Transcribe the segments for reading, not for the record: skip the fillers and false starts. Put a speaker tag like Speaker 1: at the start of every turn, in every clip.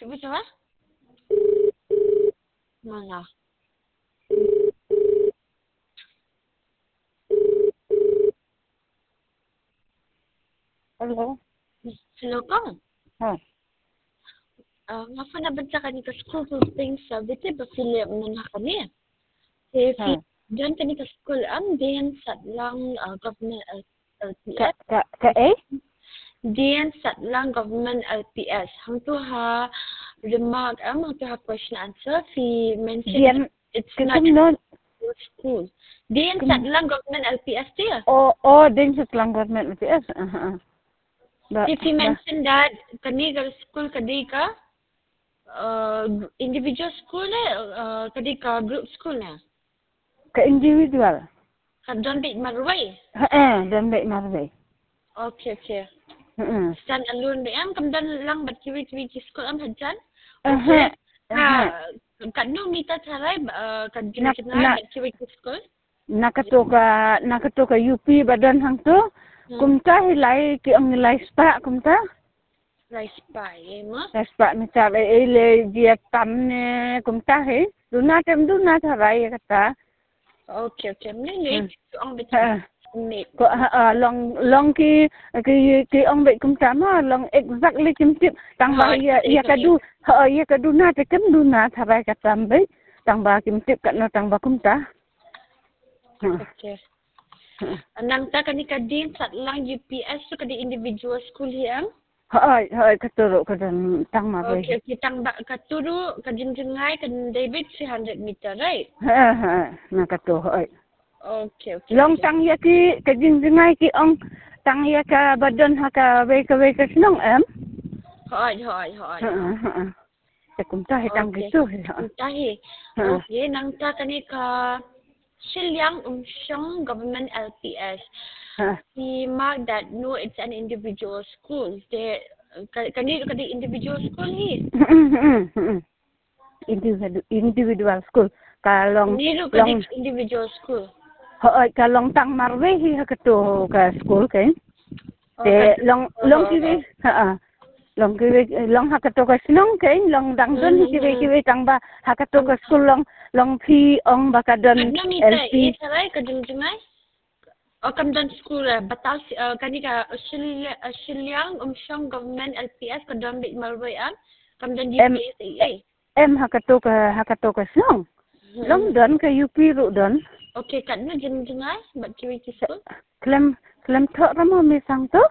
Speaker 1: Sebut apa? Mana?
Speaker 2: Hello.
Speaker 1: Hello, Kong.
Speaker 2: Ha.
Speaker 1: Ngapa nak bentakan ni ke school tu sa bete berfilir menengah kami.
Speaker 2: Ha.
Speaker 1: Dan kani ke school din sat lang government LPS.
Speaker 2: Ka
Speaker 1: Din sat lang government LPS. Hang tu ha remark hang tu ha question answer fi mention it's not a school. Din sat lang government LPS dia.
Speaker 2: din setlang government LPS.
Speaker 1: If you mention that kani ke school kadi ka individual school kadi ka group school na.
Speaker 2: Ka individual.
Speaker 1: Don't be marway.
Speaker 2: Dan baik marway.
Speaker 1: Okay. Stand alone be kamdan lang bat kiwi school hajan. Kanu mita tarai kadjin bat kiwi school.
Speaker 2: Nakato ka UP badan hang tu. Kumta hilai ki ang nilai spa kumta.
Speaker 1: Rice pie mo.
Speaker 2: Rice spa mita le dia tam ne kumta he. Duna tarai kata.
Speaker 1: Okay. Mene ang betul.
Speaker 2: Ko long ki ông bị cũng chám long exactly kim tip tang ba ya kadu na te kem du na tharai ka tam be tang ba kim tip ka no tang ba kum ta.
Speaker 1: Okay. Nang ta kani kadin sat lang UPS tu kadi individual school hiang.
Speaker 2: Katuro ka dan tang ma be.
Speaker 1: Okay, tang ba katuro kadin jengai kan David 300 meter right?
Speaker 2: Na katu
Speaker 1: Okay.
Speaker 2: Long tang ya ki kadin jengai ki ong tang ya ka badan ha ka be ka snong em.
Speaker 1: Hoi.
Speaker 2: Sa kumta hitang gitu.
Speaker 1: Tahi. Okay, nang ta kani ka Shilyang Umshong Government LPS. He marked that no, it's an individual school. Kani individual school he.
Speaker 2: Individual school. Kalong
Speaker 1: individual school.
Speaker 2: Kalong tang marwe hi hakato ka school kay. Long kiwi long hakato ka sinong kay long dangdon kiwi tang ba hakato ka school long phi ong bakadon
Speaker 1: LP. Saray kadungdungay. Kamdan school batas kani ka Shilyang Umshong Government LPS kadon bit marwe kamdan UPSA.
Speaker 2: Hakato ka sinong. Long don ka UP ru don.
Speaker 1: Okay, kat na jengay bat kiwi school.
Speaker 2: Klem thak ramo me sang to?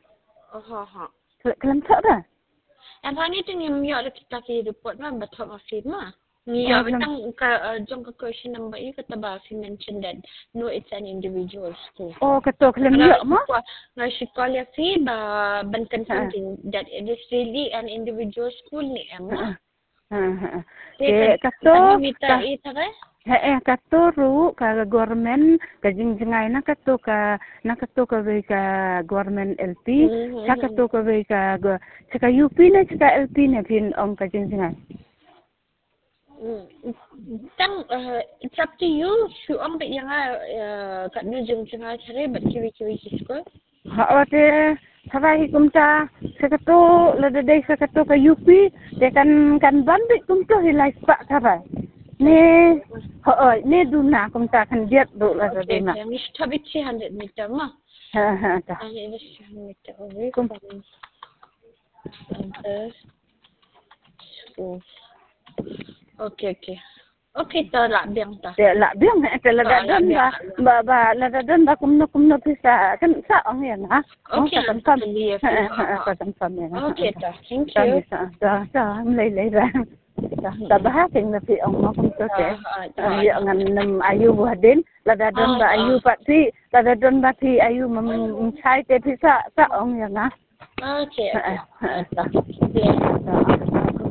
Speaker 2: Klem thak ba?
Speaker 1: Yang pani tu nyamyo ada kita ki report ma bat ma fi ma. Niya betang ka jong ka question number ini kata ba fi mention that no it's an individual school.
Speaker 2: Kato klem yo ma?
Speaker 1: Na sekolah fi ba ban confirming that it is really an individual school ni emma.
Speaker 2: Kato
Speaker 1: mita itare.
Speaker 2: Kato ru ka government ka jingjingay na kato ka we ka government LP sa kato ka we ka sa UP na sa LP na pin ong ka jingjingay.
Speaker 1: It's up to you. Su ang bet yang kat nu jingjingay sare bat kiwi school.
Speaker 2: Sabai kumta sa kato ladadai sa kato ka UP de kan bandit kumta hilai spa sabai. Ne duna kumta kan diet do la sa duna.
Speaker 1: Okay, ni tabi 300 meter ma.
Speaker 2: Ta.
Speaker 1: Ini 300 meter away from school. Okay. Okay, ta la biang ta.
Speaker 2: La biang ladadon ba kumno pisa kan sa ong yan ha.
Speaker 1: Okay,
Speaker 2: kan
Speaker 1: pam. Okay, ta. Thank you.
Speaker 2: Ta lay ra. Ta bahating na pi ong makumto te. Ang nam ayu buhadin ladadon ba ayu pati ladadon ba ti ayu mamchai te pisa sa ong yan ha.
Speaker 1: Okay.
Speaker 2: Ta.